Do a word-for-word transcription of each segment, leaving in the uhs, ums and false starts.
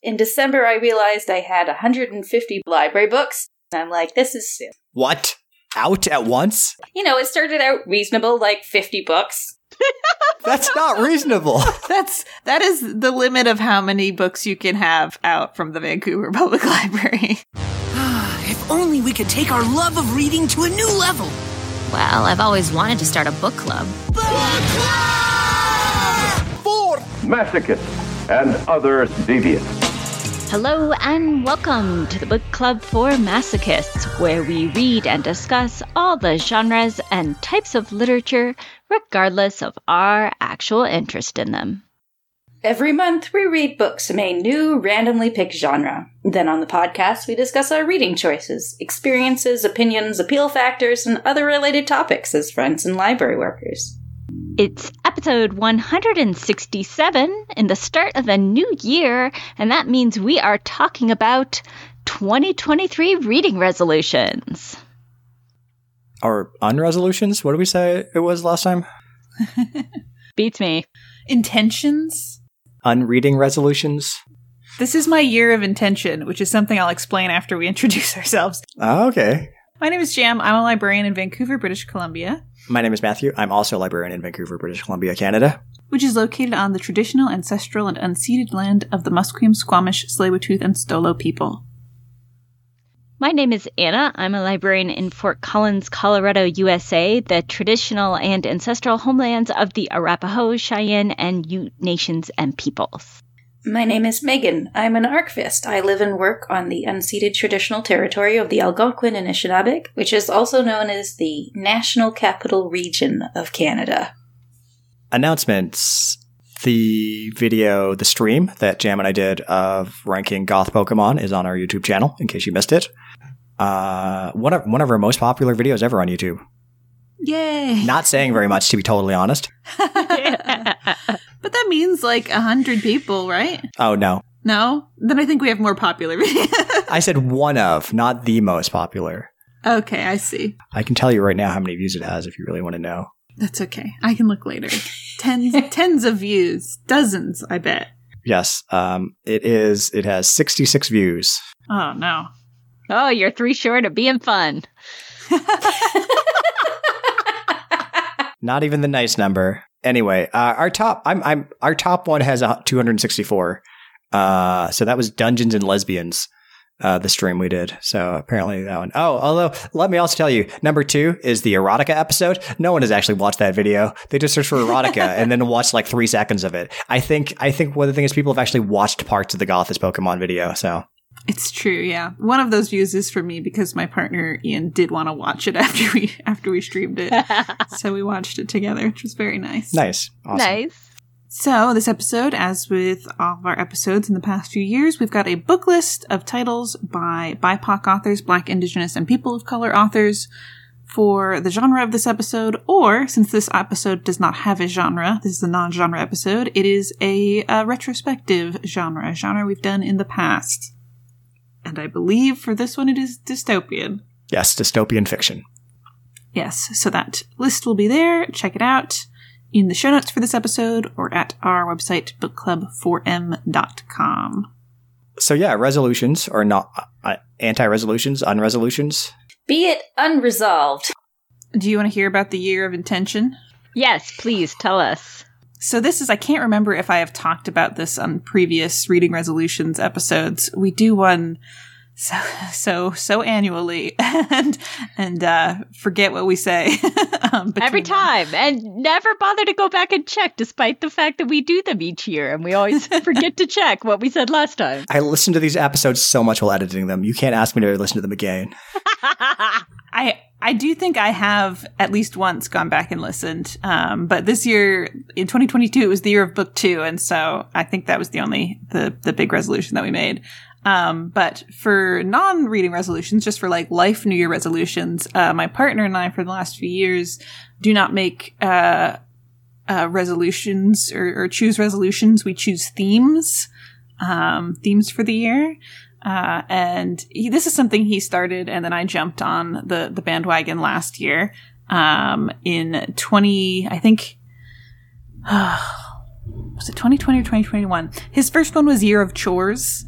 In December, I realized I had one hundred fifty library books. And I'm like, this is soon. What? Out at once? You know, it started out reasonable, like fifty books. That's not reasonable. That's that is the limit of how many books you can have out from the Vancouver Public Library. If only we could take our love of reading to a new level. Well, I've always wanted to start a book club. Book club! For masochists and other deviants. Hello and welcome to the Book Club for Masochists, where we read and discuss all the genres and types of literature, regardless of our actual interest in them. Every month, we read books from a new, randomly picked genre. Then on the podcast, we discuss our reading choices, experiences, opinions, appeal factors, and other related topics as friends and library workers. It's episode one hundred sixty-seven in the start of a new year, and that means we are talking about twenty twenty-three reading resolutions. Or unresolutions? What did we say it was last time? Beats me. Intentions? Unreading resolutions? This is my year of intention, which is something I'll explain after we introduce ourselves. Oh, okay. My name is Jam. I'm a librarian in Vancouver, British Columbia. My name is Matthew. I'm also a librarian in Vancouver, British Columbia, Canada. Which is located on the traditional, ancestral, and unceded land of the Musqueam, Squamish, Tsleil-Waututh, and Stolo people. My name is Anna. I'm a librarian in Fort Collins, Colorado, U S A, the traditional and ancestral homelands of the Arapaho, Cheyenne, and Ute nations and peoples. My name is Megan. I'm an archivist. I live and work on the unceded traditional territory of the Algonquin and Anishinaabe, which is also known as the National Capital Region of Canada. Announcements. The video, the stream that Jam and I did of ranking goth Pokemon is on our YouTube channel, in case you missed it. Uh, one of, one of our most popular videos ever on YouTube. Yay! Not saying very much, to be totally honest. But that means like a hundred people, right? Oh, no. No? Then I think we have more popular videos. I said one of, not the most popular. Okay, I see. I can tell you right now how many views it has if you really want to know. That's okay. I can look later. Tens, tens of views. Dozens, I bet. Yes, um, it is. It has sixty-six views. Oh, no. Oh, you're three short of being fun. Not even the nice number. Anyway, uh, our top, I'm, I'm, our top one has a two hundred sixty-four. Uh, so that was Dungeons and Lesbians, uh, the stream we did. So apparently that one. Oh, although let me also tell you, number two is the erotica episode. No one has actually watched that video. They just searched for erotica and then watched like three seconds of it. I think, I think one of the things is people have actually watched parts of the Gothis Pokemon video. So. It's true, yeah. One of those views is for me because my partner Ian did want to watch it after we after we streamed it. So we watched it together, which was very nice. Nice. Awesome. Nice. So this episode, as with all of our episodes in the past few years, we've got a book list of titles by B I P O C authors, Black, Indigenous, and People of Color authors for the genre of this episode, or since this episode does not have a genre, this is a non-genre episode, it is a, a retrospective genre, a genre we've done in the past. And I believe for this one it is dystopian. Yes, dystopian fiction. Yes, so that list will be there. Check it out in the show notes for this episode or at our website, book club four m dot com. So yeah, resolutions or not uh, anti-resolutions, unresolutions. Be it unresolved. Do you want to hear about the year of intention? Yes, please tell us. So this is, I can't remember if I have talked about this on previous reading resolutions episodes. We do one so, so, so annually and, and, uh, forget what we say. um, Every time. Them. And never bother to go back and check, despite the fact that we do them each year. And we always forget to check what we said last time. I listen to these episodes so much while editing them. You can't ask me to listen to them again. I, I do think I have at least once gone back and listened. Um, but this year, in twenty twenty-two, it was the year of book two. And so I think that was the only, the, the big resolution that we made. Um, but for non-reading resolutions, just for like life New Year resolutions, uh, my partner and I for the last few years do not make, uh, uh, resolutions or, or choose resolutions. We choose themes, um, themes for the year. Uh, and he, this is something he started, and then I jumped on the, the bandwagon last year, um, in twenty, I think, uh, was it twenty twenty or twenty twenty-one? His first one was Year of Chores.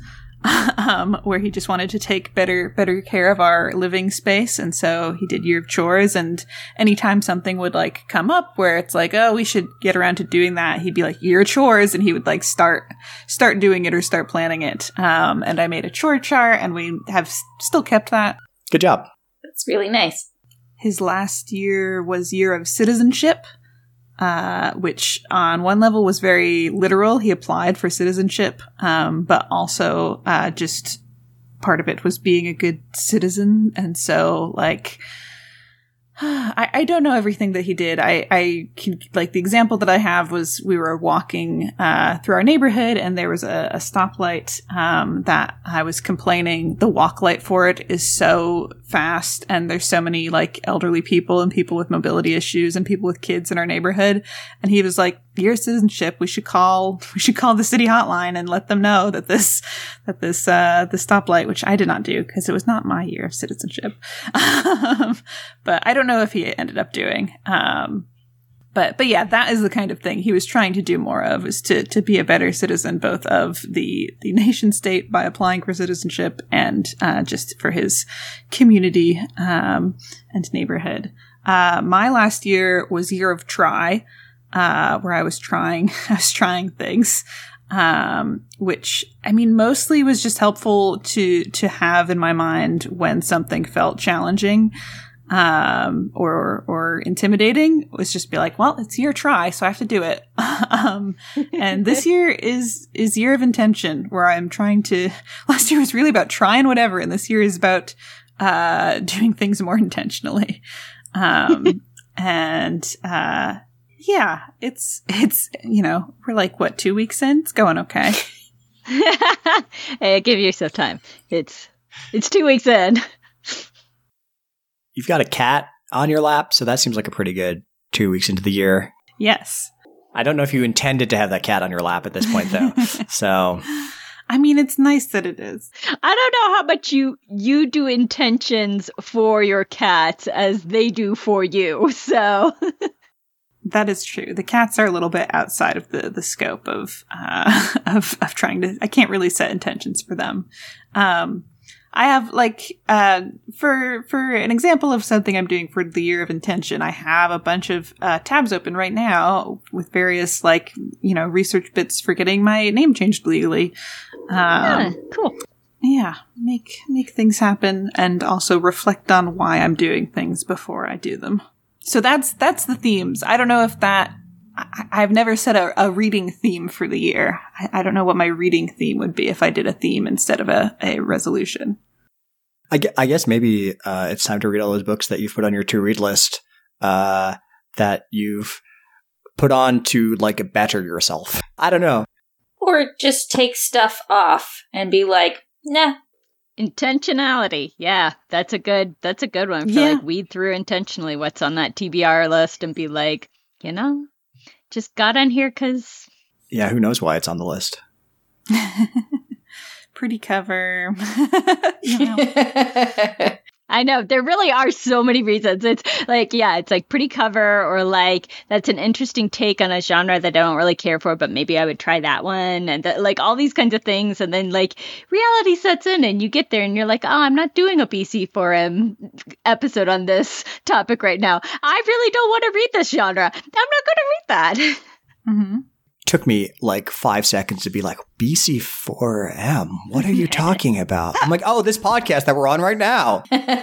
um, where he just wanted to take better better care of our living space. And so he did Year of Chores. And anytime something would like come up where it's like, oh, we should get around to doing that, he'd be like, Year of Chores. And he would like start start doing it or start planning it. Um, and I made a chore chart, and we have s- still kept that. Good job. That's really nice. His last year was Year of Citizenship. Uh, which on one level was very literal. He applied for citizenship, um, but also uh, just part of it was being a good citizen. And so, like, I, I don't know everything that he did. I, I can, like, the example that I have was we were walking uh, through our neighborhood, and there was a, a stoplight um, that I was complaining the walk light for it is so fast, and there's so many like elderly people and people with mobility issues and people with kids in our neighborhood. And he was like, Year of Citizenship, we should call we should call the city hotline and let them know that this that this uh the stoplight, which I did not do because it was not my year of citizenship. um, but I don't know if he ended up doing. Um But but yeah, that is the kind of thing he was trying to do more of, is to to be a better citizen, both of the the nation state by applying for citizenship and uh, just for his community um, and neighborhood. Uh, my last year was Year of Try, uh, where I was trying I was trying things, um, which I mean mostly was just helpful to to have in my mind when something felt challenging. Um, or, or intimidating, was just be like, well, it's Year Try, so I have to do it. um, and this year is, is Year of Intention, where I'm trying to, last year was really about trying whatever, and this year is about, uh, doing things more intentionally. Um, and, uh, yeah, it's, it's, you know, we're like, what, two weeks in? It's going okay. Hey, give yourself time. It's, it's two weeks in. You've got a cat on your lap, so that seems like a pretty good two weeks into the year. Yes. I don't know if you intended to have that cat on your lap at this point, though. So, I mean, it's nice that it is. I don't know how much you you do intentions for your cats as they do for you. So that is true. The cats are a little bit outside of the the scope of uh, of of trying to. I can't really set intentions for them. Um, I have like, uh, for, for an example of something I'm doing for the Year of Intention, I have a bunch of, uh, tabs open right now with various like, you know, research bits for getting my name changed legally. Um, yeah, cool. Yeah. Make, make things happen and also reflect on why I'm doing things before I do them. So that's, that's the themes. I don't know if that, I, I've never set a, a reading theme for the year. I, I don't know what my reading theme would be if I did a theme instead of a, a resolution. I, gue- I guess maybe uh, it's time to read all those books that you've put on your to-read list uh, that you've put on to, like, better yourself. I don't know. Or just take stuff off and be like, nah. Intentionality. Yeah, that's a good, that's a good one. For Yeah. like weed through intentionally what's on that T B R list and be like, you know, just got on here because. Yeah, who knows why it's on the list. Pretty cover. You know. I know, there really are so many reasons. It's like, yeah, it's like pretty cover, or like, that's an interesting take on a genre that I don't really care for, but maybe I would try that one. And th- like all these kinds of things. And then like reality sets in and you get there and you're like, oh, I'm not doing a B C four M episode on this topic right now. I really don't want to read this genre. I'm not going to read that. Mm-hmm. Took me like five seconds to be like, B C four M, what are you talking about? I'm like, oh, this podcast that we're on right now.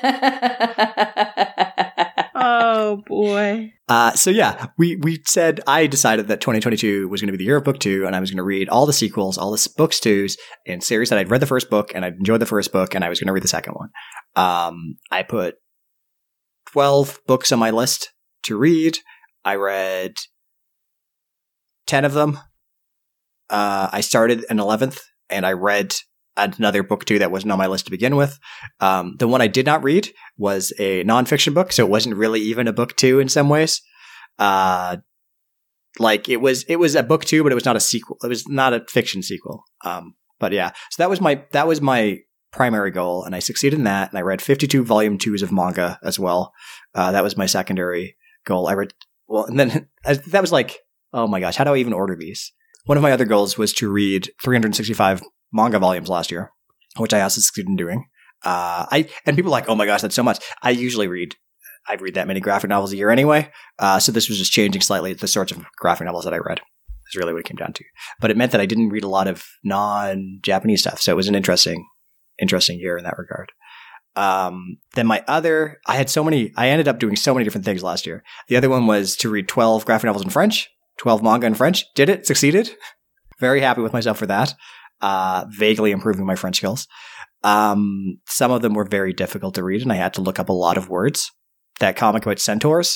Oh, boy. Uh, so yeah, we, we said, I decided that twenty twenty-two was going to be the year of book two, and I was going to read all the sequels, all the s- books twos, and series that I'd read the first book, and I'd enjoyed the first book, and I was going to read the second one. Um, I put twelve books on my list to read. I read ten of them. Uh, I started an eleventh, and I read another book too that wasn't on my list to begin with. Um, the one I did not read was a nonfiction book, so it wasn't really even a book two in some ways. Uh, like it was, it was a book two, but it was not a sequel. It was not a fiction sequel. Um, but yeah, so that was my that was my primary goal, and I succeeded in that. And I read fifty-two volume twos of manga as well. Uh, that was my secondary goal. I read well, and then that was like, oh my gosh, how do I even order these? One of my other goals was to read three hundred sixty-five manga volumes last year. which I also succeeded in doing. Uh, I and people are like, oh my gosh, that's so much. I usually read, I read that many graphic novels a year anyway. Uh, so this was just changing slightly the sorts of graphic novels that I read. Is really what it came down to. But it meant that I didn't read a lot of non-Japanese stuff. So it was an interesting, interesting year in that regard. Um, then my other, I had so many, I ended up doing so many different things last year. The other one was to read twelve graphic novels in French, twelve manga in French. Did it, succeeded. Very happy with myself for that. Uh, vaguely improving my French skills. Um, some of them were very difficult to read and I had to look up a lot of words. That comic about centaurs.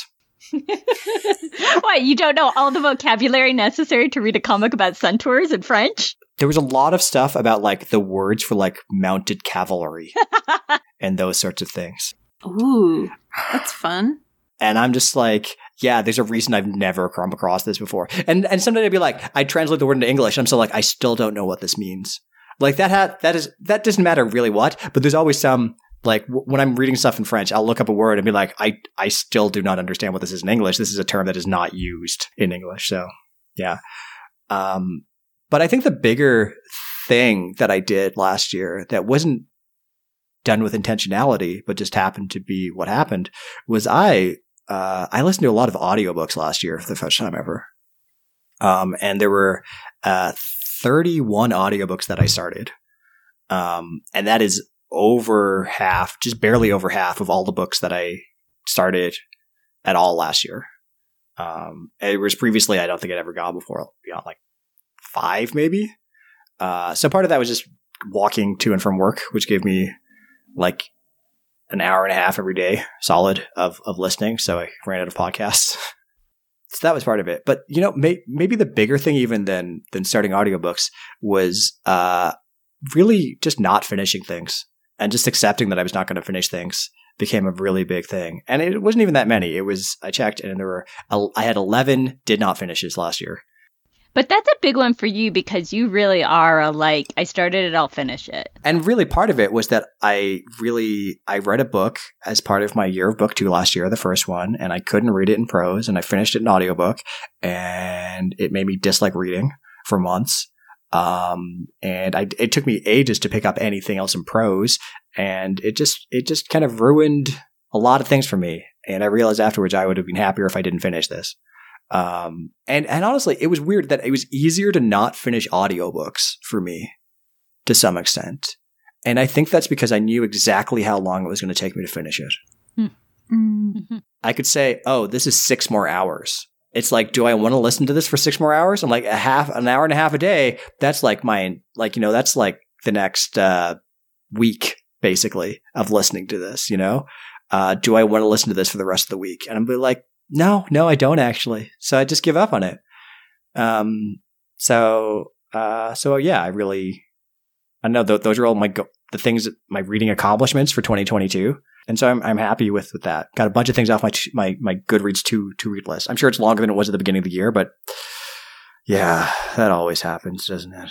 What, you don't know all the vocabulary necessary to read a comic about centaurs in French? There was a lot of stuff about like the words for like mounted cavalry and those sorts of things. Ooh, that's fun. And I'm just like, yeah, there's a reason I've never come across this before. And and sometimes I'd be like, I translate the word into English. I'm still like, I still don't know what this means. Like that ha- that is that doesn't matter really what, but there's always some like w- when I'm reading stuff in French, I'll look up a word and be like, I I still do not understand what this is in English. This is a term that is not used in English. So yeah. Um But I think the bigger thing that I did last year that wasn't done with intentionality, but just happened to be what happened, was I uh, I listened to a lot of audiobooks last year for the first time ever. Um, and there were uh, thirty-one audiobooks that I started. Um, and that is over half, just barely over half of all the books that I started at all last year. Um, it was previously, I don't think I'd ever gone before, beyond like five maybe. Uh, so part of that was just walking to and from work, which gave me like an hour and a half every day solid of, of listening. So I ran out of podcasts. So that was part of it. But, you know, may, maybe the bigger thing even than, than starting audiobooks was, uh, really just not finishing things and just accepting that I was not going to finish things became a really big thing. And it wasn't even that many. It was, I checked and there were, I had eleven did not finishes last year. But that's a big one for you because you really are a, like, I started it, I'll finish it. And really part of it was that I really, I read a book as part of my year of book two last year, the first one, and I couldn't read it in prose and I finished it in audiobook and it made me dislike reading for months. Um, and I, it took me ages to pick up anything else in prose and it just, it just kind of ruined a lot of things for me. And I realized afterwards I would have been happier if I didn't finish this. Um, and, and honestly, it was weird that it was easier to not finish audiobooks for me to some extent. And I think that's because I knew exactly how long it was going to take me to finish it. Mm-hmm. I could say, oh, this is six more hours. It's like, do I want to listen to this for six more hours? I'm like a half, an hour and a half a day. That's like my, like, you know, that's like the next, uh, week basically of listening to this, you know? Uh, do I want to listen to this for the rest of the week? And I'm like, No, no, I don't actually. So I just give up on it. Um, so, uh, so yeah, I really, I know th- those are all my, go- the things, my reading accomplishments for twenty twenty-two. And so I'm, I'm happy with, with that. Got a bunch of things off my, my, my Goodreads to, to read list. I'm sure it's longer than it was at the beginning of the year, but yeah, that always happens, doesn't it?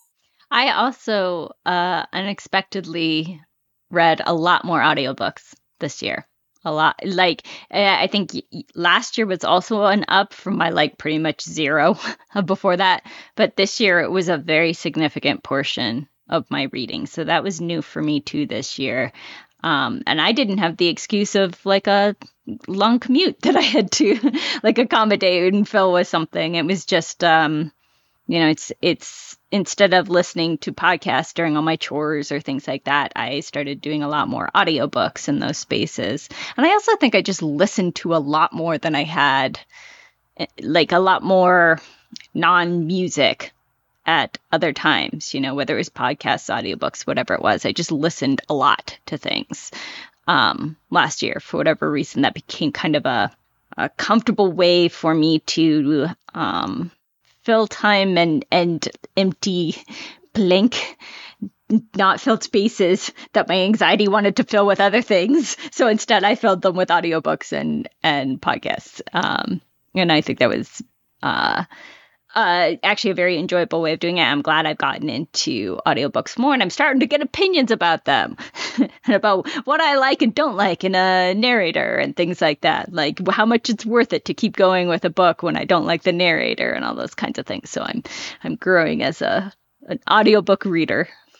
I also, uh, unexpectedly read a lot more audiobooks this year. A lot. Like, I think last year was also an up from my, like, pretty much zero before that. But this year it was a very significant portion of my reading. So that was new for me, too, this year. Um, and I didn't have the excuse of, like, a long commute that I had to, like, accommodate and fill with something. It was just, um, you know, it's it's instead of listening to podcasts during all my chores or things like that, I started doing a lot more audiobooks in those spaces. And I also think I just listened to a lot more than I had, like a lot more non-music at other times, you know, whether it was podcasts, audiobooks, whatever it was. I just listened a lot to things um, last year. For whatever reason, that became kind of a, a comfortable way for me to um fill time and, and empty blank, not filled spaces that my anxiety wanted to fill with other things. So instead I filled them with audiobooks and, and podcasts. Um, and I think that was uh, uh, actually a very enjoyable way of doing it. I'm glad I've gotten into audiobooks more and I'm starting to get opinions about them and about what I like and don't like in a narrator and things like that. Like how much it's worth it to keep going with a book when I don't like the narrator and all those kinds of things. So I'm I'm growing as a an audiobook reader.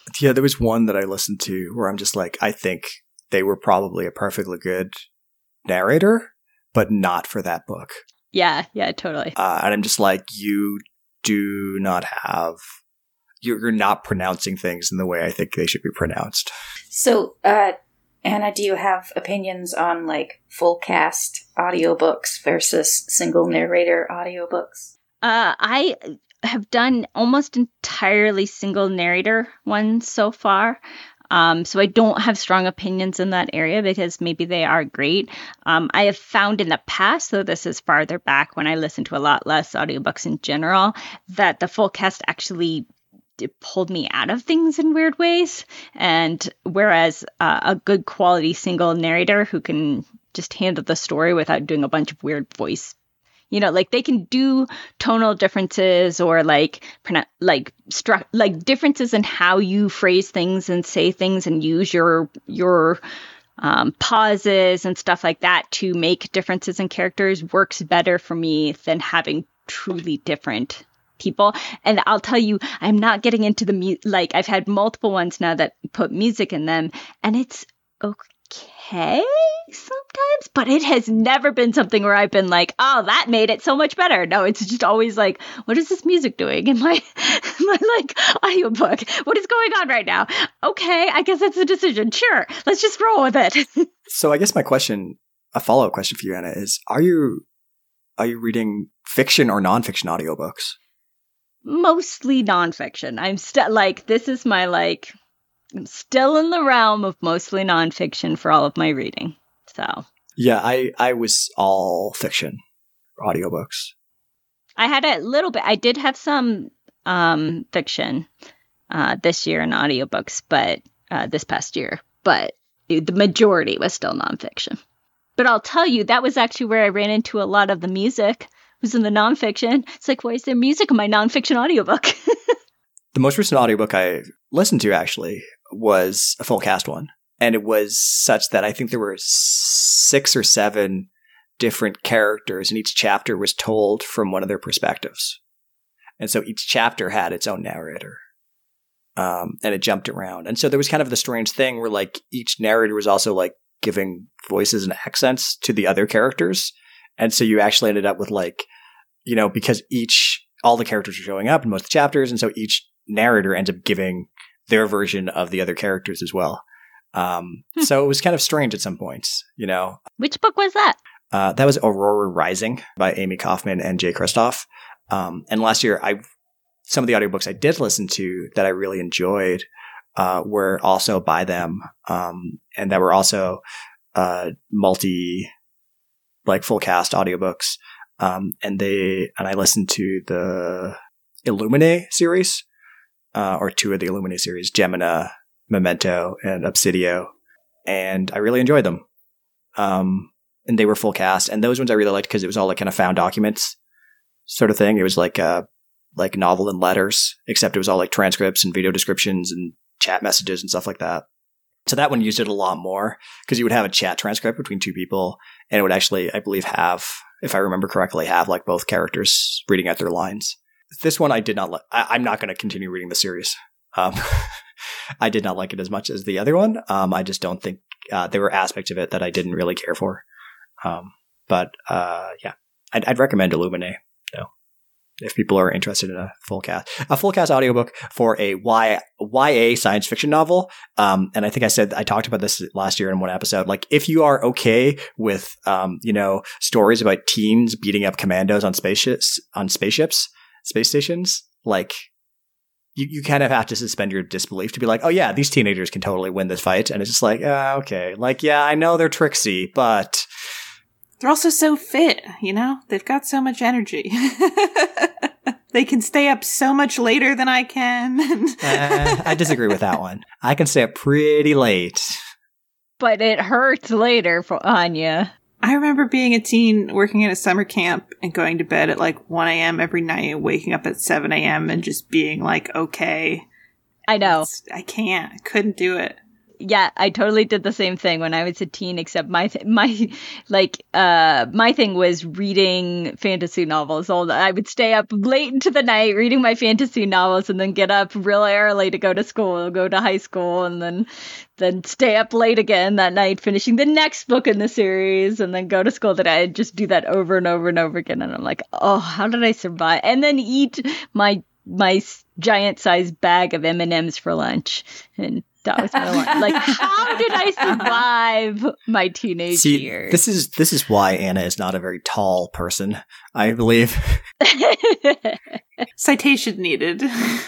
Yeah, there was one that I listened to where I'm just like, I think they were probably a perfectly good narrator, but not for that book. Yeah, yeah, totally. Uh, and I'm just like, you do not have, you're not pronouncing things in the way I think they should be pronounced. So, uh, Anna, do you have opinions on like full cast audiobooks versus single narrator audiobooks? Uh, I have done almost entirely single narrator ones so far. Um, so I don't have strong opinions in that area because maybe they are great. Um, I have found in the past, though this is farther back when I listened to a lot less audiobooks in general, that the full cast actually pulled me out of things in weird ways. And whereas uh, a good quality single narrator who can just handle the story without doing a bunch of weird voice, you know, like they can do tonal differences or like like stru- like differences in how you phrase things and say things and use your your um, pauses and stuff like that to make differences in characters works better for me than having truly different people. And I'll tell you, I'm not getting into the mu- like I've had multiple ones now that put music in them, and it's okay sometimes, but it has never been something where I've been like, oh, that made it so much better. No, it's just always like, what is this music doing in my my like audiobook? What is going on right now? Okay, I guess that's a decision. Sure, let's just roll with it. So I guess my question, a follow-up question for you, Anna, is are you are you reading fiction or nonfiction audiobooks? Mostly nonfiction. I'm still like, this is my like I'm still in the realm of mostly nonfiction for all of my reading. So yeah, I, I was all fiction audiobooks. I had a little bit. I did have some um, fiction uh, this year in audiobooks, but uh, this past year. But the majority was still nonfiction. But I'll tell you, that was actually where I ran into a lot of the music. Was in the nonfiction. It's like, why is there music in my nonfiction audiobook? The most recent audiobook I listened to actually was a full cast one. And it was such that I think there were six or seven different characters, and each chapter was told from one of their perspectives. And so each chapter had its own narrator. Um, and it jumped around. And so there was kind of the strange thing where like each narrator was also like giving voices and accents to the other characters. And so you actually ended up with like, you know, because each, all the characters are showing up in most of the chapters. And so each narrator ends up giving their version of the other characters as well. Um, hmm. So it was kind of strange at some points, you know. Which book was that? Uh, that was Aurora Rising by Amy Kaufman and Jay Kristoff. Um, and last year, I some of the audiobooks I did listen to that I really enjoyed uh, were also by them. Um, and that were also uh, multi, like full cast audiobooks. Um, and they, and I listened to the Illuminae series, uh, or two of the Illuminae series, Gemina, Memento, and Obsidio. And I really enjoyed them. Um, and they were full cast. And those ones I really liked because it was all like kind of found documents sort of thing. It was like, uh, like novel and letters, except it was all like transcripts and video descriptions and chat messages and stuff like that. So that one used it a lot more because you would have a chat transcript between two people, and it would actually, I believe, have, if I remember correctly, have like both characters reading out their lines. This one I did not like. I'm not going to continue reading the series. Um, I did not like it as much as the other one. Um, I just don't think uh, there were aspects of it that I didn't really care for. Um, but uh, yeah, I'd, I'd recommend Illuminae, though, if people are interested in a full cast. A full cast audiobook for a y, YA science fiction novel. Um, and I think I said, I talked about this last year in one episode. Like, if you are okay with, um, you know, stories about teens beating up commandos on spaceships, on spaceships, space stations, like, you, you kind of have to suspend your disbelief to be like, oh yeah, these teenagers can totally win this fight. And it's just like, uh, okay. Like, yeah, I know they're tricksy, but they're also so fit, you know? They've got so much energy. They can stay up so much later than I can. uh, I disagree with that one. I can stay up pretty late. But it hurts later for Anya. I remember being a teen working at a summer camp and going to bed at like one a.m. every night and waking up at seven a.m. and just being like, okay. I know. I can't. I couldn't do it. Yeah, I totally did the same thing when I was a teen, except my, th- my, like, uh, my thing was reading fantasy novels. All I would stay up late into the night reading my fantasy novels and then get up real early to go to school, go to high school, and then, then stay up late again that night, finishing the next book in the series, and then go to school. That I'd just do that over and over and over again. And I'm like, oh, how did I survive? And then eat my, my giant sized bag of M and M's for lunch. And that was my life. Like, how did I survive my teenage See, years? This is this is why Anna is not a very tall person, I believe. Citation needed.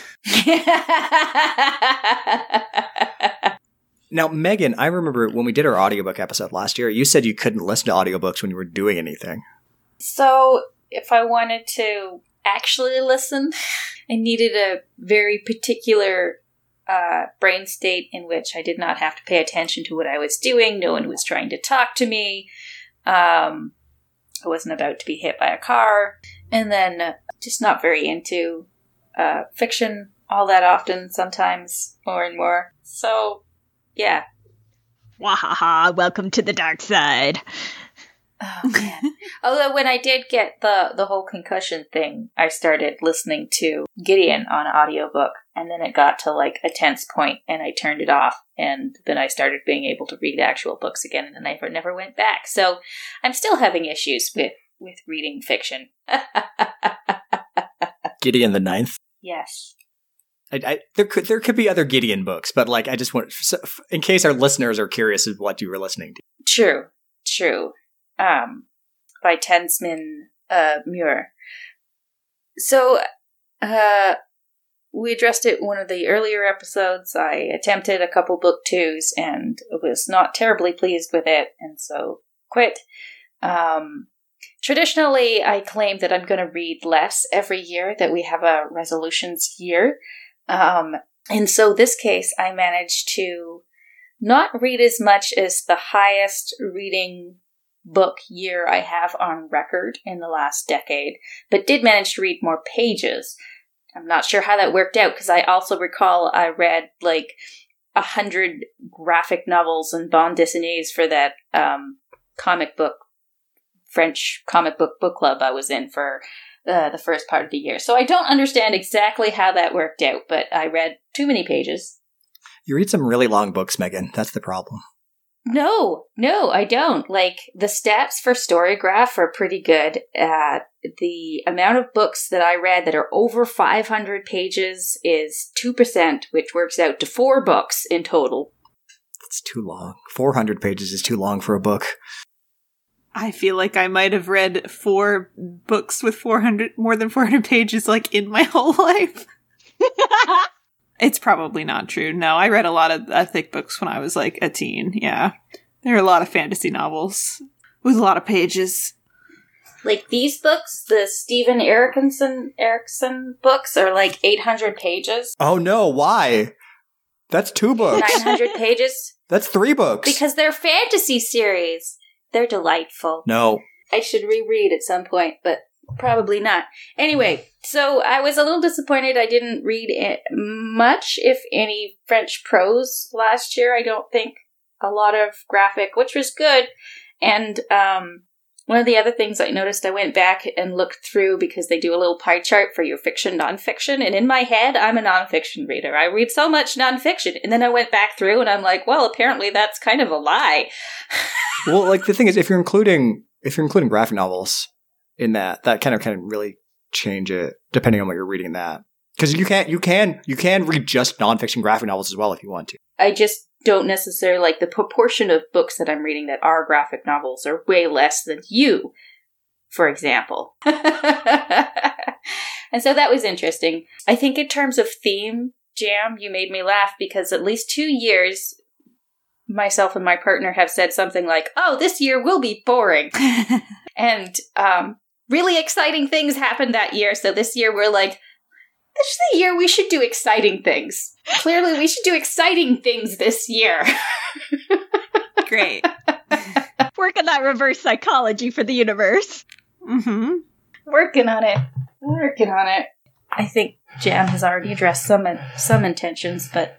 Now, Megan, I remember when we did our audiobook episode last year, you said you couldn't listen to audiobooks when you were doing anything. So, if I wanted to actually listen, I needed a very particular uh, brain state in which I did not have to pay attention to what I was doing. No one was trying to talk to me. Um, I wasn't about to be hit by a car. And then uh, just not very into uh, fiction all that often, sometimes more and more. So, yeah. Wahaha, welcome to the dark side. Oh, man. Although when I did get the, the whole concussion thing, I started listening to Gideon on audiobook, and then it got to like a tense point, and I turned it off, and then I started being able to read actual books again, and then I never, never went back. So I'm still having issues with, with reading fiction. Gideon the Ninth? Yes. I, I, there could there could be other Gideon books, but like I just want, so, in case our listeners are curious of what you were listening to. True, true. Um, by Tensman uh, Muir. So, uh, we addressed it in one of the earlier episodes. I attempted a couple book twos and was not terribly pleased with it, and so quit. Um, traditionally, I claim that I'm going to read less every year, that we have a resolutions year. Um, and so this case, I managed to not read as much as the highest reading book year I have on record in the last decade, but did manage to read more pages. I'm not sure how that worked out, because I also recall I read like a hundred graphic novels and bande dessinées for that um, comic book, French comic book book club I was in for uh, the first part of the year. So I don't understand exactly how that worked out, but I read too many pages. You read some really long books, Megan. That's the problem. No, no, I don't. Like, the stats for Storygraph are pretty good. Uh, the amount of books that I read that are over five hundred pages is two percent, which works out to four books in total. It's too long. four hundred pages is too long for a book. I feel like I might have read four books with four hundred, more than four hundred pages, like, in my whole life. It's probably not true. No, I read a lot of uh, thick books when I was, like, a teen, yeah. There are a lot of fantasy novels with a lot of pages. Like, these books, the Stephen Erickson, Erickson books, are, like, eight hundred pages. Oh, no, why? That's two books. nine hundred pages. That's three books. Because they're fantasy series. They're delightful. No. I should reread at some point, but probably not. Anyway, so I was a little disappointed I didn't read it much, if any, French prose last year. I don't think a lot of graphic, which was good. And um, one of the other things I noticed, I went back and looked through, because they do a little pie chart for your fiction, nonfiction. And in my head, I'm a nonfiction reader. I read so much nonfiction. And then I went back through and I'm like, well, apparently that's kind of a lie. Well, like, the thing is, if you're including if you're including graphic novels in that, that kind of can really change it, depending on what you're reading that. Because you can you can you can read just nonfiction graphic novels as well if you want to. I just don't necessarily like the proportion of books that I'm reading that are graphic novels are way less than you, for example. And so that was interesting. I think in terms of theme, Jam, you made me laugh, because at least two years, myself and my partner have said something like, oh, this year will be boring. And um, really exciting things happened that year. So this year we're like, this is the year we should do exciting things. Clearly we should do exciting things this year. Great. Work on that reverse psychology for the universe. Mm-hmm. Working on it. Working on it. I think Jam has already addressed some some intentions, but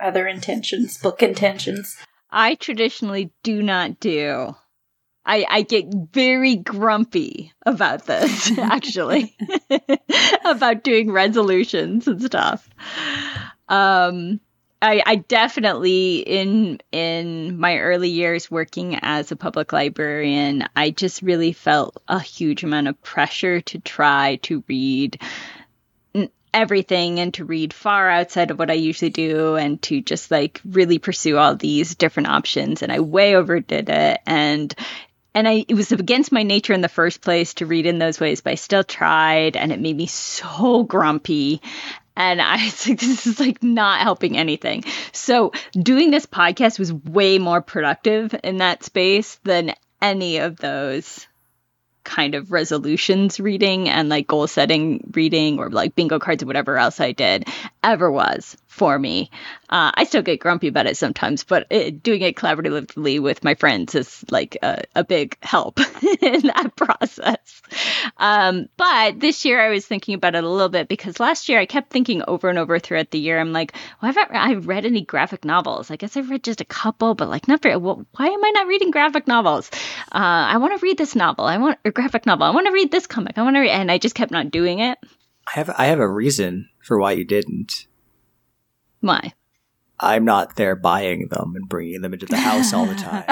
other intentions, book intentions? I traditionally do not do. I, I get very grumpy about this, actually, about doing resolutions and stuff. Um, I, I definitely, in in my early years working as a public librarian, I just really felt a huge amount of pressure to try to read everything and to read far outside of what I usually do and to just like really pursue all these different options. And I way overdid it. And And I, it was against my nature in the first place to read in those ways, but I still tried, and it made me so grumpy. And I was like, this is like not helping anything. So doing this podcast was way more productive in that space than any of those kind of resolutions reading and like goal setting reading or like bingo cards or whatever else I did ever was for me. Uh, I still get grumpy about it sometimes, but it, doing it collaboratively with my friends is like a, a big help in that process. Um, but this year I was thinking about it a little bit because last year I kept thinking over and over throughout the year, I'm like, well, I haven't I read any graphic novels. I guess I've read just a couple, but like not very, well, why am I not reading graphic novels? Uh, I want to read this novel. I want a graphic novel. I want to read this comic. I want to read, and I just kept not doing it. I have I have a reason for why you didn't. Why? I'm not there buying them and bringing them into the house all the time.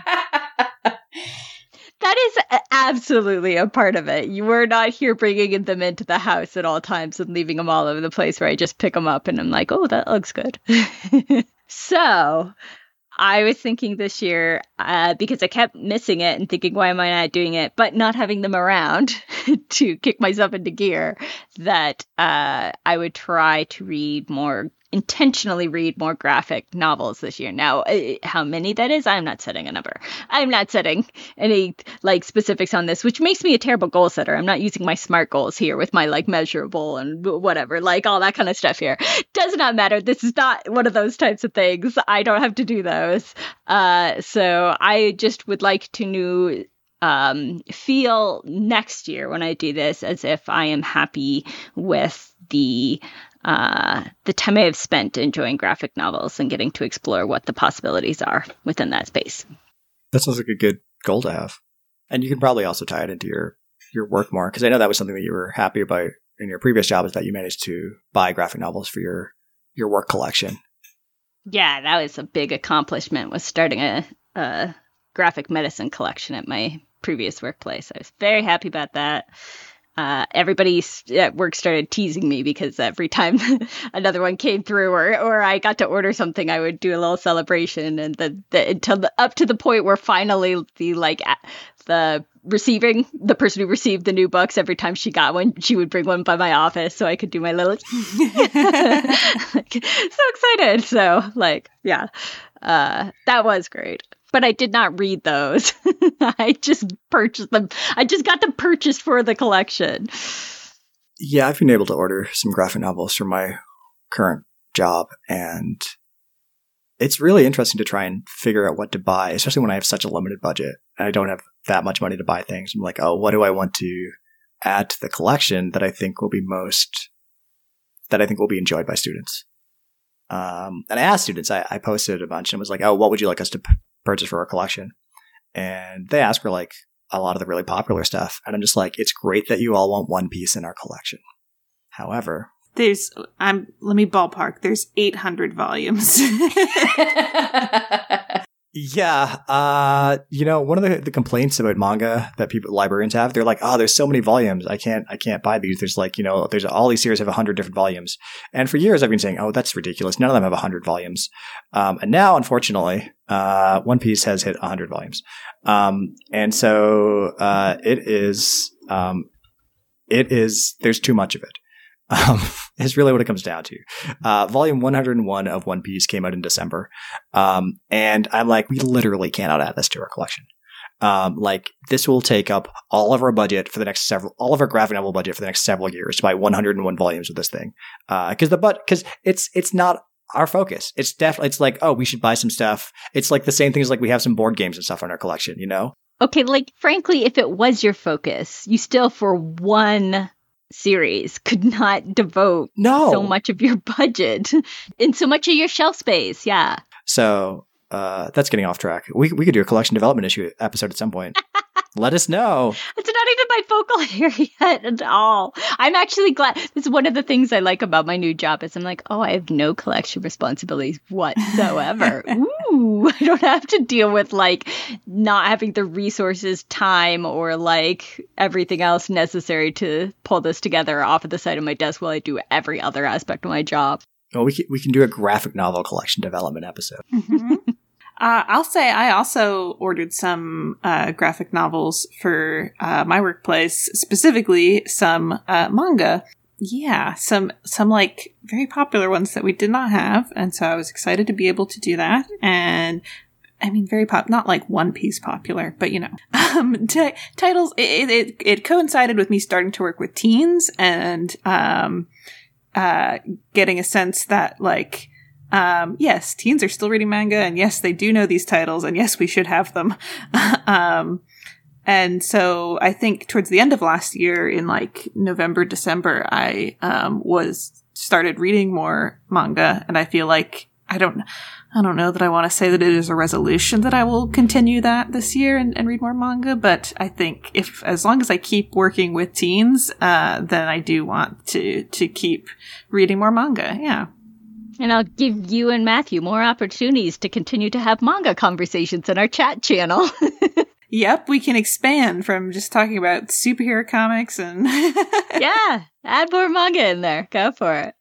That is absolutely a part of it. You were not here bringing them into the house at all times and leaving them all over the place where I just pick them up and I'm like, oh, that looks good. So I was thinking this year, uh, because I kept missing it and thinking, why am I not doing it? But not having them around to kick myself into gear, that uh, I would try to read more intentionally read more graphic novels this year. Now, uh, how many that is, I'm not setting a number. I'm not setting any like specifics on this, which makes me a terrible goal setter. I'm not using my SMART goals here with my like measurable and whatever, like all that kind of stuff here. Does not matter. This is not one of those types of things. I don't have to do those. Uh, so I just would like to know Um, feel next year when I do this as if I am happy with the uh, the time I have spent enjoying graphic novels and getting to explore what the possibilities are within that space. That sounds like a good goal to have. And you can probably also tie it into your, your work more, because I know that was something that you were happy about in your previous job, is that you managed to buy graphic novels for your, your work collection. Yeah, that was a big accomplishment, was starting a, a graphic medicine collection at my previous workplace. I was very happy about that. Uh, everybody at work started teasing me because every time another one came through or, or I got to order something, I would do a little celebration, and the, the until the, up to the point where finally the like the receiving the person who received the new books, every time she got one, she would bring one by my office so I could do my little like, so excited. So like, yeah, uh, that was great. But I did not read those. I just purchased them. I just got them purchased for the collection. Yeah, I've been able to order some graphic novels for my current job, and it's really interesting to try and figure out what to buy, especially when I have such a limited budget and I don't have that much money to buy things. I'm like, oh, what do I want to add to the collection that I think will be most, that I think will be enjoyed by students? Um, and I asked students, I, I posted a bunch and was like, oh, what would you like us to p- purchase for our collection? And they asked for like a lot of the really popular stuff. And I'm just like, it's great that you all want One Piece in our collection. However, there's, I'm, let me ballpark, there's eight hundred volumes. Yeah, uh, you know, one of the, the complaints about manga that people, librarians have, they're like, oh, there's so many volumes. I can't, I can't buy these. There's like, you know, there's all these series have a hundred different volumes. And for years I've been saying, oh, that's ridiculous. None of them have a hundred volumes. Um, and now, unfortunately, uh, One Piece has hit a hundred volumes. Um, and so, uh, it is, um, it is, there's too much of it. Um, is really what it comes down to. Uh, volume one hundred one of One Piece came out in December. Um, and I'm like, we literally cannot add this to our collection. Um, like, this will take up all of our budget for the next several, all of our graphic novel budget for the next several years to buy one hundred one volumes of this thing. Uh, cause the, but, cause it's, it's not our focus. It's definitely, it's like, oh, we should buy some stuff. It's like the same thing as like we have some board games and stuff in our collection, you know? Okay. Like, frankly, if it was your focus, you still for one series could not devote No. so much of your budget and so much of your shelf space. Yeah. So uh, that's getting off track. We we could do a collection development issue episode at some point. Let us know. It's not even my focal area at all. I'm actually glad. This is one of the things I like about my new job is I'm like, oh, I have no collection responsibilities whatsoever. Ooh, I don't have to deal with like not having the resources, time, or like everything else necessary to pull this together off of the side of my desk while I do every other aspect of my job. Well, we can, we can do a graphic novel collection development episode. Mm-hmm. Uh, I'll say I also ordered some uh, graphic novels for uh, my workplace, specifically some uh, manga. Yeah, some some like very popular ones that we did not have, and so I was excited to be able to do that. And I mean, very pop, not like One Piece popular, but you know, um, t- titles. It, it it coincided with me starting to work with teens and um, uh, getting a sense that like. Um, yes, teens are still reading manga, and yes, they do know these titles, and yes, we should have them. um, and so I think towards the end of last year, in like November, December, I um, was started reading more manga, and I feel like I don't, I don't know that I want to say that it is a resolution that I will continue that this year and, and read more manga, but I think if as long as I keep working with teens, uh, then I do want to to keep reading more manga. Yeah. And I'll give you and Matthew more opportunities to continue to have manga conversations in our chat channel. Yep, we can expand from just talking about superhero comics and... Yeah, add more manga in there. Go for it.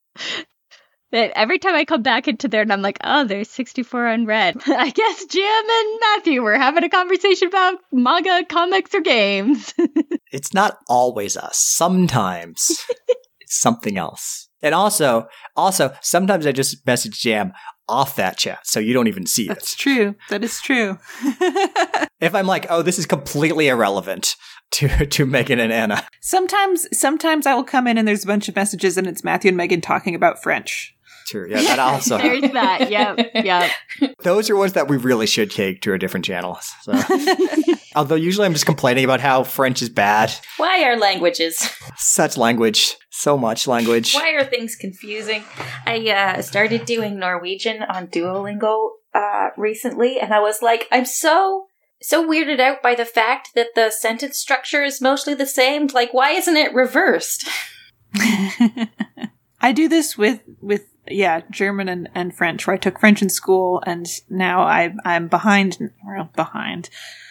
But every time I come back into there and I'm like, oh, there's sixty-four unread. I guess Jim and Matthew were having a conversation about manga, comics, or games. It's not always us. Sometimes it's something else. And also, also, sometimes I just message Jam off that chat, so you don't even see it. That's true. That is true. If I'm like, oh, this is completely irrelevant to to Megan and Anna. Sometimes, sometimes I will come in and there's a bunch of messages and it's Matthew and Megan talking about French. True. Yeah, that also. There's that. Yep. Yep. Those are ones that we really should take to a different channel. So. Although usually I'm just complaining about how French is bad. Why are languages? Such language. So much language. Why are things confusing? I uh, started doing Norwegian on Duolingo uh, recently, and I was like, I'm so, so weirded out by the fact that the sentence structure is mostly the same. Like, why isn't it reversed? I do this with, with yeah, German and, and French, where I took French in school, and now I, I'm behind, well, behind.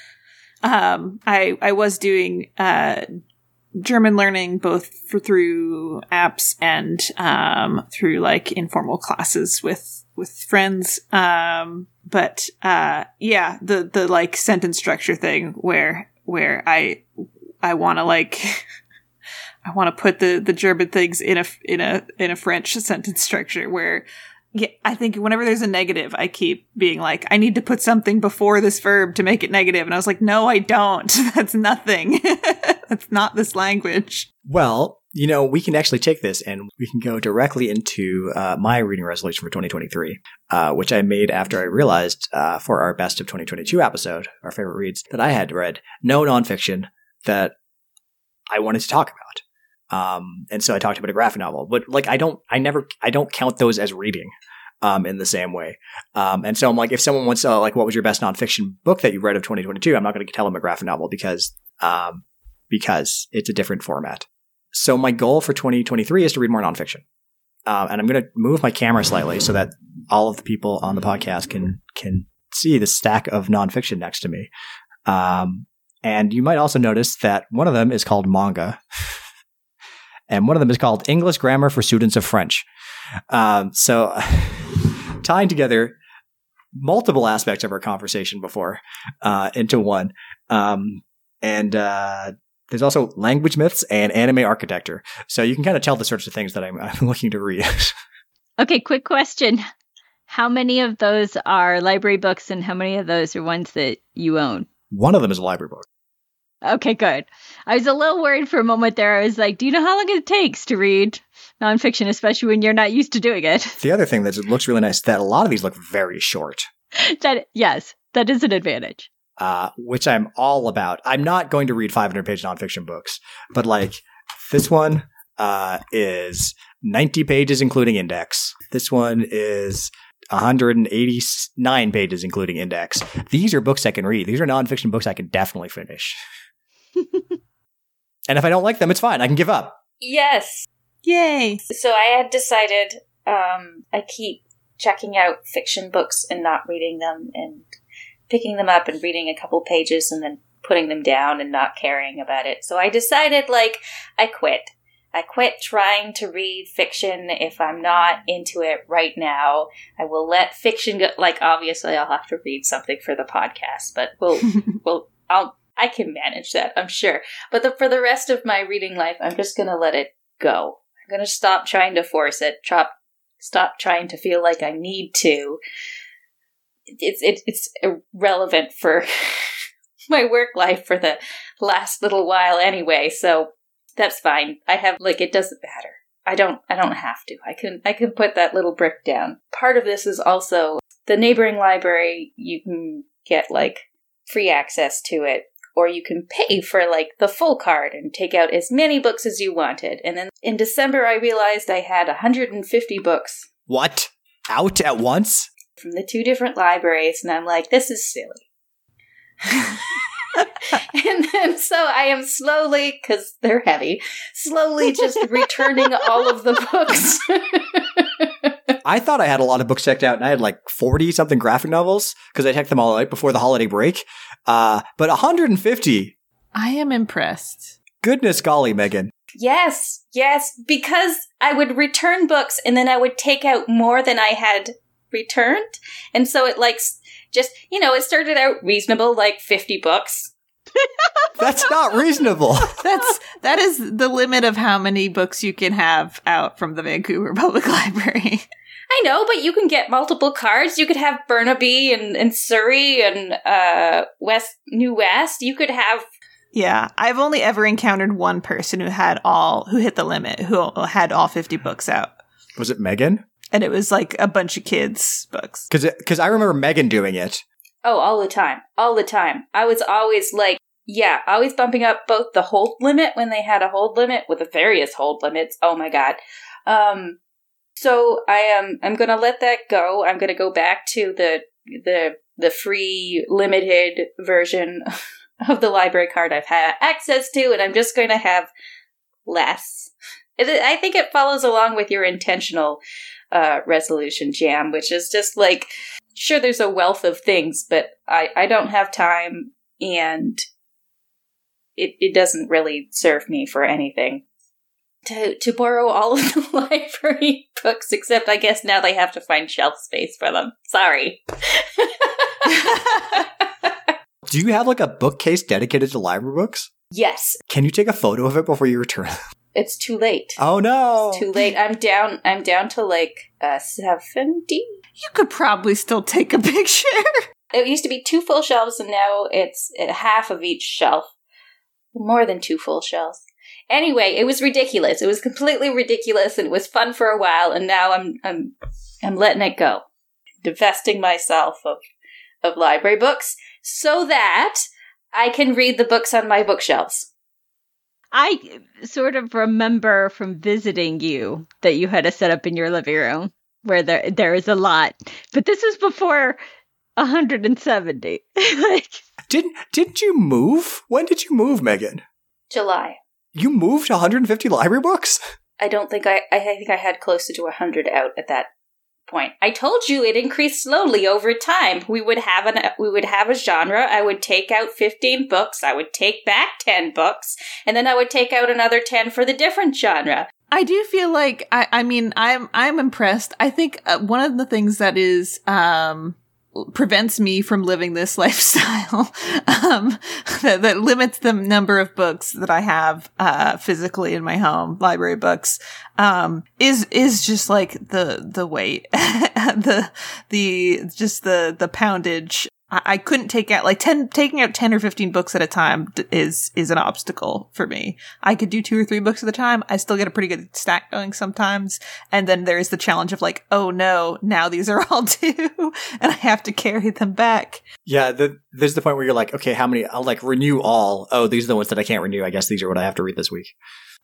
Um, I, I was doing, uh, German learning both for, through apps and, um, through like informal classes with, with friends. Um, but, uh, yeah, the, the like sentence structure thing where, where I, I want to like, I want to put the, the German things in a, in a, in a French sentence structure where, yeah, I think whenever there's a negative, I keep being like, I need to put something before this verb to make it negative. And I was like, no, I don't. That's nothing. That's not this language. Well, you know, we can actually take this and we can go directly into uh, my reading resolution for twenty twenty-three, uh, which I made after I realized uh, for our best of twenty twenty-two episode, our favorite reads, that I had read no nonfiction that I wanted to talk about. Um, and so I talked about a graphic novel, but like, I don't, I never, I don't count those as reading, um, in the same way. Um, and so I'm like, if someone wants to, uh, like, what was your best nonfiction book that you read of twenty twenty-two? I'm not going to tell them a graphic novel because, um, because it's a different format. So my goal for twenty twenty-three is to read more nonfiction. Um, and I'm going to move my camera slightly so that all of the people on the podcast can, can see the stack of nonfiction next to me. Um, and you might also notice that one of them is called manga. And one of them is called English Grammar for Students of French. Um, so tying together multiple aspects of our conversation before uh, into one. Um, and uh, there's also language myths and anime architecture. So you can kind of tell the sorts of things that I'm, I'm looking to read. Okay, quick question. How many of those are library books and how many of those are ones that you own? One of them is a library book. Okay, good. I was a little worried for a moment there. I was like, do you know how long it takes to read nonfiction, especially when you're not used to doing it? The other thing that looks really nice, that a lot of these look very short. That yes, that is an advantage. Uh, which I'm all about. I'm not going to read five hundred page nonfiction books, but like This one uh, is ninety pages, including index. This one is one hundred eighty-nine pages, including index. These are books I can read. These are nonfiction books I can definitely finish. And if I don't like them, it's fine. I can give up. Yes. Yay. So I had decided um, I keep checking out fiction books and not reading them and picking them up and reading a couple pages and then putting them down and not caring about it. So I decided, like, I quit. I quit trying to read fiction if I'm not into it right now. I will let fiction go. Like, obviously, I'll have to read something for the podcast, but we'll, we'll, I'll, I can manage that, I'm sure. But the, for the rest of my reading life, I'm just going to let it go. I'm going to stop trying to force it. Stop, stop trying to feel like I need to. It's, it, it's irrelevant for my work life for the last little while anyway, so that's fine. I have, like, it doesn't matter. I don't, I don't have to. I can, I can put that little brick down. Part of this is also the neighboring library. You can get, like, free access to it, or you can pay for, like, the full card and take out as many books as you wanted. And then in December, I realized I had one hundred fifty books. What? Out at once? From the two different libraries, and I'm like, this is silly. And then so I am slowly, because they're heavy, slowly just returning all of the books. I thought I had a lot of books checked out, and I had like forty-something graphic novels, because I checked them all out before the holiday break. Uh, but one hundred fifty. I am impressed. Goodness golly, Megan. Yes, yes, because I would return books, and then I would take out more than I had returned. And so it, like, just, you know, it started out reasonable, like fifty books. That's not reasonable. That's that is the limit of how many books you can have out from the Vancouver Public Library. I know, but you can get multiple cards. You could have Burnaby and, and Surrey and uh, West New West. You could have... Yeah, I've only ever encountered one person who had all, who hit the limit, who had all fifty books out. Was it Megan? And it was like a bunch of kids' books. Because I remember Megan doing it. Oh, all the time. All the time. I was always like, yeah, always bumping up both the hold limit when they had a hold limit with the various hold limits. Oh my God. Um, so I am, I'm going to let that go. I'm going to go back to the, the, the free limited version of the library card I've had access to, and I'm just going to have less. I think it follows along with your intentional uh, resolution, Jam, which is just like, sure, there's a wealth of things, but I, I don't have time, and it, it doesn't really serve me for anything to to borrow all of the library books, except I guess now they have to find shelf space for them. Sorry. Do you have like a bookcase dedicated to library books? Yes. Can you take a photo of it before you return? It's too late. Oh no. It's too late. I'm down I'm down to like uh, seventy. You could probably still take a picture. It used to be two full shelves, and now it's half of each shelf. More than two full shelves. Anyway, it was ridiculous. It was completely ridiculous, and it was fun for a while, and now I'm I'm I'm letting it go. Divesting myself of of library books so that I can read the books on my bookshelves. I sort of remember from visiting you that you had a setup in your living room where there there is a lot, but this was before one hundred seventy. Like, didn't didn't you move? When did you move, Megan? July. You moved one hundred fifty library books? I don't think I. I think I had closer to one hundred out at that point. I told you it increased slowly over time. We would have an we would have a genre. I would take out fifteen books. I would take back ten books, and then I would take out another ten for the different genre. I do feel like I. I mean, I'm I'm impressed. I think uh, one of the things that is um. prevents me from living this lifestyle, um, that, that limits the number of books that I have, uh, physically in my home, library books, um, is, is just like the, the weight, the, the, just the, the poundage. I, I couldn't take out like ten, taking out ten or fifteen books at a time d- is, is an obstacle for me. I could do two or three books at a time. I still get a pretty good stack going sometimes. And then there's the challenge of like, oh no, now these are all due and I have to carry them back. Yeah. The, there's the point where you're like, okay, how many, I'll like renew all. Oh, these are the ones that I can't renew. I guess these are what I have to read this week.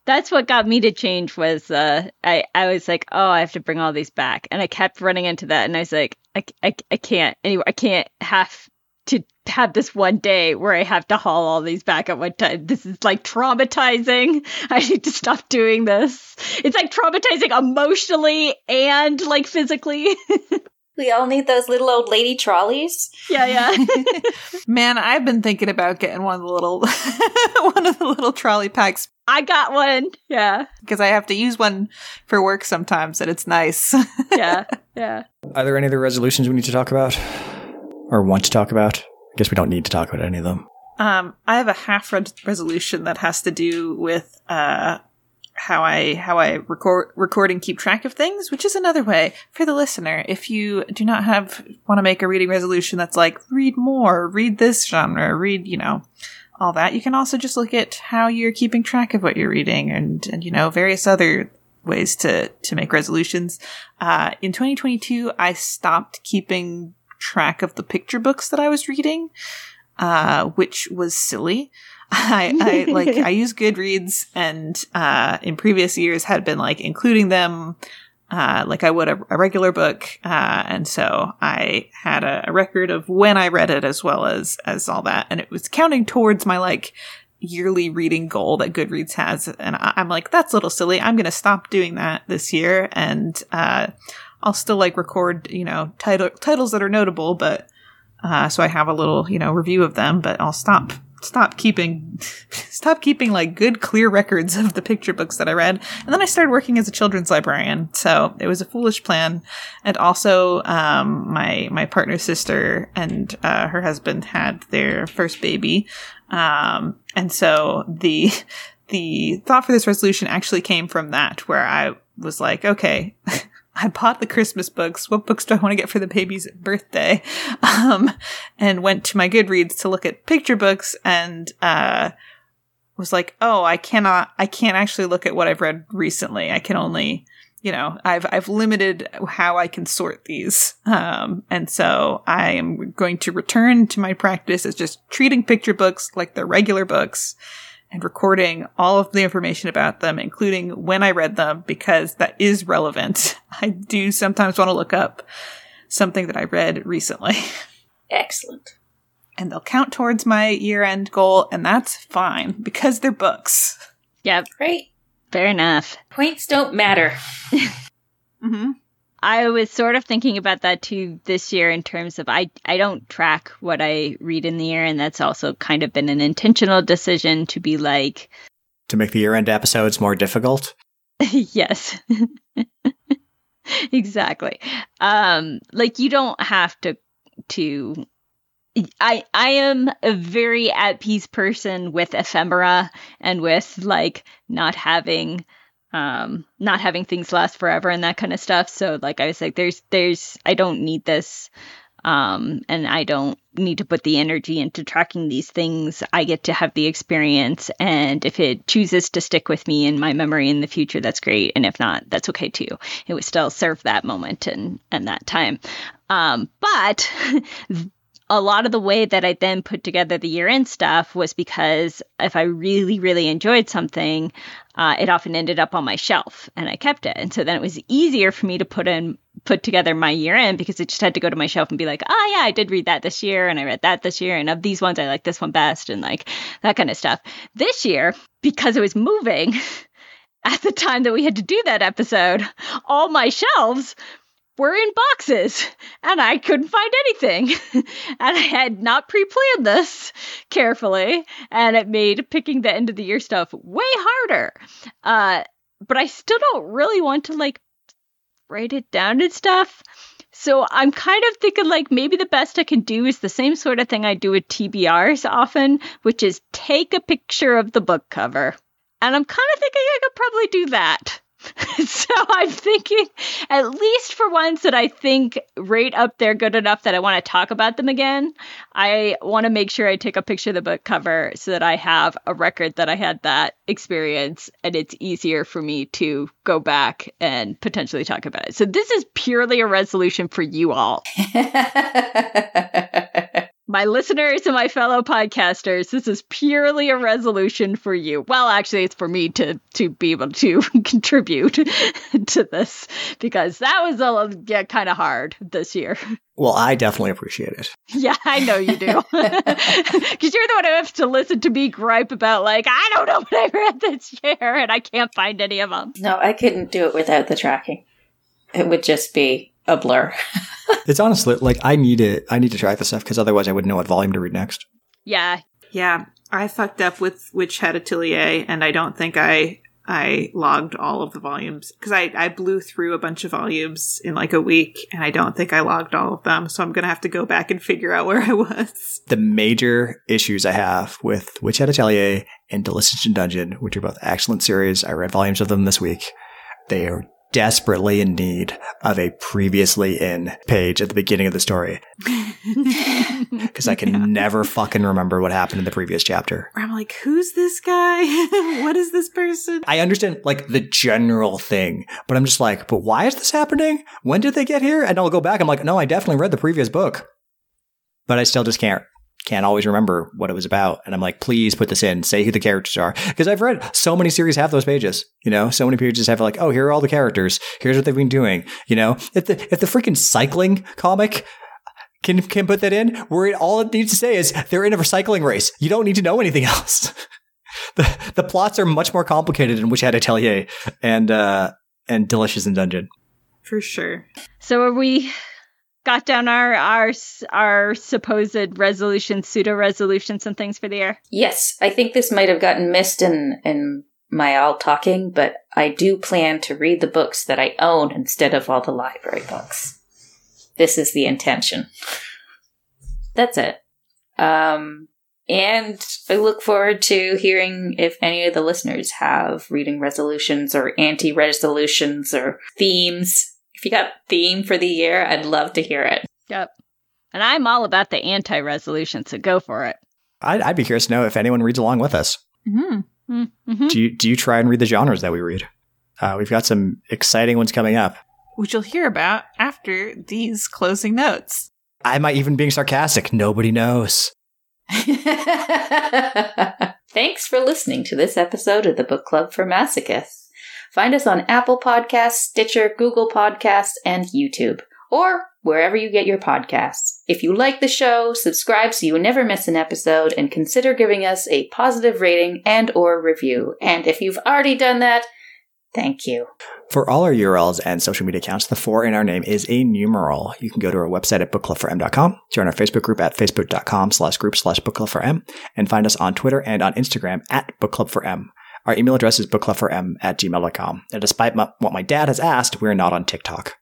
That's what got me to change was uh, I, I was like, oh, I have to bring all these back. And I kept running into that. And I was like, I, I, I can't anyway. I can't have to have this one day where I have to haul all these back at one time. This is like traumatizing. I need to stop doing this. It's like traumatizing emotionally and like physically. We all need those little old lady trolleys. Yeah, yeah. Man, I've been thinking about getting one of the little one of the little trolley packs. I got one. Yeah. Because I have to use one for work sometimes, and it's nice. Yeah, yeah. Are there any other resolutions we need to talk about? Or want to talk about? I guess we don't need to talk about any of them. Um, I have a half res- resolution that has to do with uh, how I how I record record and keep track of things, which is another way for the listener. If you do not have want to make a reading resolution that's like read more, read this genre, read you know all that, you can also just look at how you're keeping track of what you're reading and and you know various other ways to to make resolutions. Uh, in twenty twenty-two, I stopped keeping track of the picture books that I was reading, uh, which was silly. I, I like I use Goodreads, and uh, in previous years had been like including them uh, like I would a, a regular book, uh, and so I had a, a record of when I read it as well as as all that, and it was counting towards my like yearly reading goal that Goodreads has, and I, I'm like, that's a little silly. I'm going to stop doing that this year, and uh, I'll still like record you know title titles that are notable, but uh, so I have a little you know review of them, but I'll stop. Stop keeping, stop keeping like good, clear records of the picture books that I read. And then I started working as a children's librarian. So it was a foolish plan. And also, um, my, my partner's sister and, uh, her husband had their first baby. Um, and so the, the thought for this resolution actually came from that, where I was like, okay, I bought the Christmas books. What books do I want to get for the baby's birthday? Um, and went to my Goodreads to look at picture books and, uh, was like, oh, I cannot, I can't actually look at what I've read recently. I can only, you know, I've, I've limited how I can sort these. Um, and so I am going to return to my practice as just treating picture books like they're regular books, and recording all of the information about them, including when I read them, because that is relevant. I do sometimes want to look up something that I read recently. Excellent. And they'll count towards my year-end goal, and that's fine, because they're books. Yep. Right. Fair enough. Points don't matter. Mm-hmm. I was sort of thinking about that too this year in terms of I, I don't track what I read in the year, and that's also kind of been an intentional decision to be like... To make the year-end episodes more difficult? Yes. Exactly. Um, like, you don't have to... to I I am a very at-peace person with ephemera and with, like, not having... Um, not having things last forever and that kind of stuff. So like I was like, there's, there's, I don't need this. Um, and I don't need to put the energy into tracking these things. I get to have the experience. And if it chooses to stick with me in my memory in the future, that's great. And if not, that's okay too. It would still serve that moment and, and that time. Um, but a lot of the way that I then put together the year-end stuff was because if I really, really enjoyed something, uh, it often ended up on my shelf and I kept it. And so then it was easier for me to put in, put together my year-end because it just had to go to my shelf and be like, oh yeah, I did read that this year and I read that this year. And of these ones, I like this one best and like that kind of stuff. This year, because it was moving at the time that we had to do that episode, all my shelves were in boxes and I couldn't find anything. And I had not pre-planned this carefully, and it made picking the end of the year stuff way harder. Uh, but I still don't really want to like write it down and stuff. So I'm kind of thinking like maybe the best I can do is the same sort of thing I do with T B Rs often, which is take a picture of the book cover. And I'm kind of thinking I could probably do that. So I'm thinking, at least for ones that I think rate up there good enough that I want to talk about them again, I want to make sure I take a picture of the book cover so that I have a record that I had that experience and it's easier for me to go back and potentially talk about it. So this is purely a resolution for you all. my listeners and my fellow podcasters, this is purely a resolution for you. Well, actually, it's for me to to be able to contribute to this, because that was a yeah, kind of hard this year. Well, I definitely appreciate it. Yeah, I know you do. Because you're the one who has to listen to me gripe about, like, I don't know what I read this year, and I can't find any of them. No, I couldn't do it without the tracking. It would just be a blur. It's honestly, like, I need it. I need to track this stuff, because otherwise I wouldn't know what volume to read next. Yeah. Yeah, I fucked up with Witch Hat Atelier, and I don't think I I logged all of the volumes. Because I, I blew through a bunch of volumes in like a week, and I don't think I logged all of them. So I'm going to have to go back and figure out where I was. The major issues I have with Witch Hat Atelier and Delicia Dungeon, which are both excellent series, I read volumes of them this week. They are desperately in need of a previously in page at the beginning of the story. Because I can yeah. never fucking remember what happened in the previous chapter. I'm like, who's this guy? What is this person? I understand, like, the general thing, but I'm just like, but why is this happening? When did they get here? And I'll go back. I'm like, no, I definitely read the previous book. But I still just can't. Can't always remember what it was about. And I'm like, please put this in. Say who the characters are. Because I've read so many series have those pages. You know, so many pages have like, oh, here are all the characters. Here's what they've been doing. You know, if the if the freaking cycling comic can can put that in, where it, all it needs to say is they're in a recycling race. You don't need to know anything else. the The plots are much more complicated in Witch Hat Atelier and uh, and Delicious in Dungeon. For sure. So are we... got down our our our supposed resolutions, pseudo resolutions, and things for the year? Yes, I think this might have gotten missed in in my all talking, but I do plan to read the books that I own instead of all the library books. This is the intention. That's it. Um, and I look forward to hearing if any of the listeners have reading resolutions or anti-resolutions or themes. If you got a theme for the year, I'd love to hear it. Yep. And I'm all about the anti-resolution, so go for it. I'd, I'd be curious to know if anyone reads along with us. Mm-hmm. Mm-hmm. Do you do you try and read the genres that we read? Uh, we've got some exciting ones coming up, which you'll hear about after these closing notes. I might even being sarcastic. Nobody knows. Thanks for listening to this episode of the Book Club for Masochists. Find us on Apple Podcasts, Stitcher, Google Podcasts, and YouTube, or wherever you get your podcasts. If you like the show, subscribe so you never miss an episode, and consider giving us a positive rating and or review. And if you've already done that, thank you. For all our U R Ls and social media accounts, the four in our name is a numeral. You can go to our website at book club for m dot com, join our Facebook group at facebook.com slash group slash bookclubform, and find us on Twitter and on Instagram at bookclubform. Our email address is bookclubform at gmail dot com. And despite my, what my dad has asked, we're not on TikTok.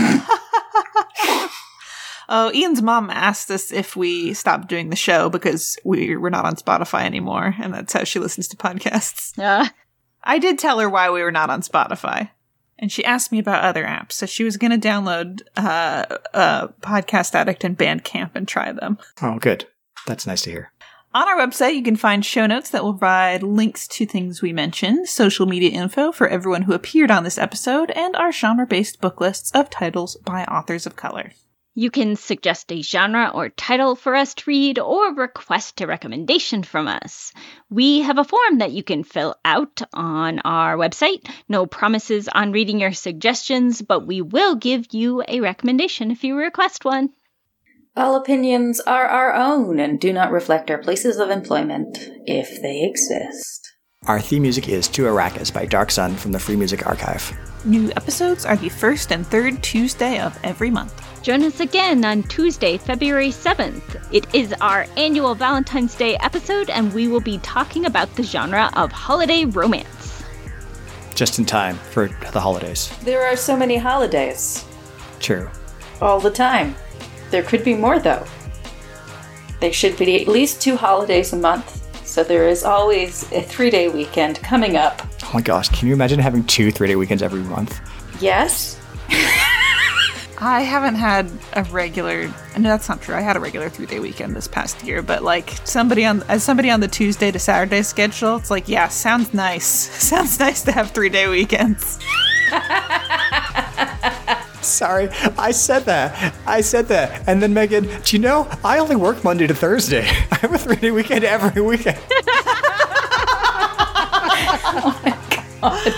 Oh, Ian's mom asked us if we stopped doing the show because we were not on Spotify anymore, and that's how she listens to podcasts. Yeah. I did tell her why we were not on Spotify, and she asked me about other apps. So she was going to download uh, uh, Podcast Addict and Bandcamp and try them. Oh, good. That's nice to hear. On our website, you can find show notes that will provide links to things we mentioned, social media info for everyone who appeared on this episode, and our genre-based book lists of titles by authors of color. You can suggest a genre or title for us to read or request a recommendation from us. We have a form that you can fill out on our website. No promises on reading your suggestions, but we will give you a recommendation if you request one. All opinions are our own and do not reflect our places of employment, if they exist. Our theme music is To Arrakis by Dark Sun from the Free Music Archive. New episodes are the first and third Tuesday of every month. Join us again on Tuesday, February seventh. It is our annual Valentine's Day episode, and we will be talking about the genre of holiday romance. Just in time for the holidays. There are so many holidays. True. All the time. There could be more, though. There should be at least two holidays a month, so there is always a three-day weekend coming up. Oh my gosh, can you imagine having two three-day weekends every month? Yes. I haven't had a regular, no, that's not true. I had a regular three-day weekend this past year, but like somebody on, as somebody on the Tuesday to Saturday schedule, it's like, yeah, sounds nice. Sounds nice to have three-day weekends. Sorry, I said that. I said that. And then Megan, do you know, I only work Monday to Thursday. I have a three-day weekend every weekend. Oh my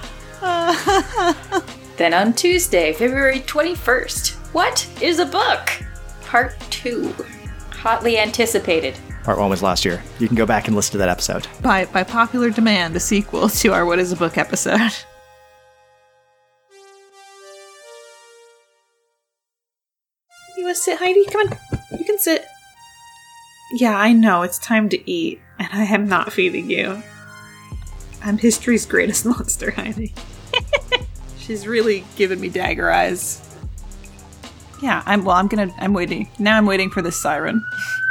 god. Then on Tuesday, February twenty-first, what is a book? Part two. Hotly anticipated. Part one was last year. You can go back and listen to that episode. By by popular demand, the sequel to our What is a Book episode. You want to sit, Heidi? Come on. You can sit. Yeah, I know. It's time to eat, and I am not feeding you. I'm history's greatest monster, Heidi. She's really giving me dagger eyes. Yeah, I'm. Well, I'm gonna. I'm waiting. Now I'm waiting for this siren.